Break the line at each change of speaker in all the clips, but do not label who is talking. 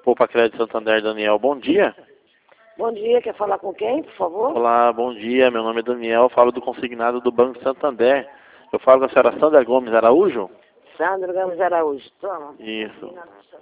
Poupa Crédito Santander, Daniel. Bom dia.
Bom dia, quer falar com quem, por favor?
Olá, bom dia. Meu nome é Daniel, falo do consignado do Banco Santander. Eu falo com a senhora Sandra Gomes Araújo?
Sandra Gomes Araújo, toma.
Isso.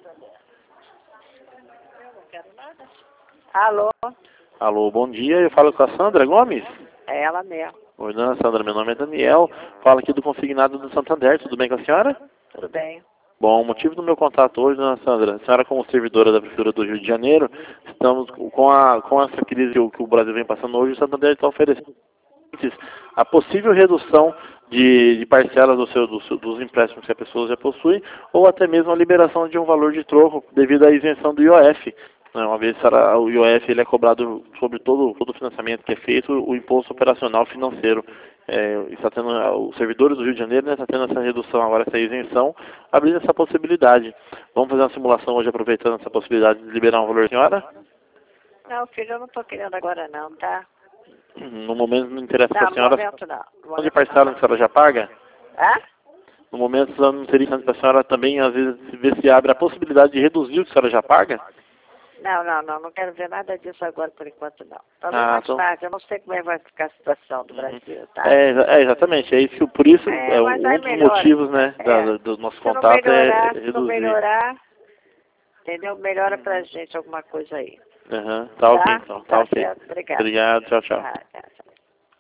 Alô?
Alô, bom dia. Eu falo com a Sandra Gomes?
É ela mesmo.
Oi, dona Sandra, meu nome é Daniel. Falo aqui do consignado do Santander. Tudo bem com a senhora?
Tudo bem.
Bom, o motivo do meu contato hoje, dona Sandra, a senhora como servidora da Prefeitura do Rio de Janeiro, estamos com essa crise que o Brasil vem passando hoje, o Santander está oferecendo a possível redução de parcelas dos empréstimos que a pessoa já possui, ou até mesmo a liberação de um valor de troco devido à isenção do IOF. Uma vez o IOF ele é cobrado sobre todo o financiamento que é feito, o imposto operacional financeiro. Está tendo, os servidores do Rio de Janeiro, né, está tendo essa redução agora, essa isenção, abrindo essa possibilidade. Vamos fazer uma simulação hoje aproveitando essa possibilidade de liberar um valor, senhora?
Não, filho, eu não estou querendo agora não, tá?
No momento não interessa para a
Não,
senhora.
no momento não.
Quanto de parcela que a senhora já paga?
Hã?
No momento não seria interessante para a senhora também, às vezes, ver se abre a possibilidade de reduzir o que a senhora já paga?
Não quero ver nada disso agora por enquanto não. Talvez
Ah,
mais
então...
tarde, eu não sei como é que vai ficar a situação do Brasil, tá?
Exatamente, é isso, por isso
Mas aí
um dos
melhora.
motivos, né, do nosso
Se não
contato
melhorar,
é
se não
reduzir.
melhorar, entendeu? Melhora pra gente alguma coisa aí.
Tá ok
Tá?
então, tá
Tá
ok.
certo, obrigada.
Obrigado, tchau, tchau.
Tá.